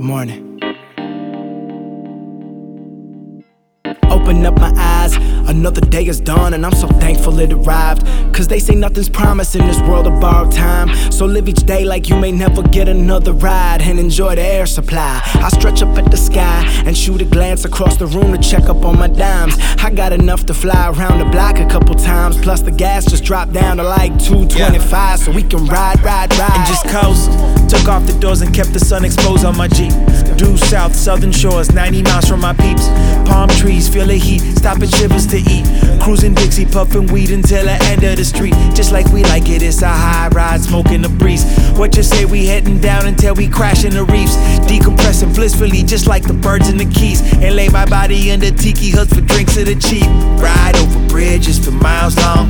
Morning. Open up my eyes, another day is dawn, and I'm so thankful it arrived. Cause they say nothing's promised in this world of borrowed time. So live each day like you may never get another ride, and enjoy the air supply. I stretch up at the sky and shoot a glance across the room to check up on my dimes. I got enough to fly around the block a couple times, plus the gas just dropped down to like $2.25, so we can ride. And just coast. Took off the doors and kept the sun exposed on my Jeep. Due south, southern shores, 90 miles from my peeps. Palm trees, feel the heat, stopping shivers to eat. Cruising Dixie, puffing weed until the end of the street. Just like we like it, it's a high ride, smoking the breeze. What you say, we heading down until we crash in the reefs. Decompressing blissfully, just like the birds in the Keys. And lay my body under tiki huts for drinks that are cheap. Ride over bridges for miles long.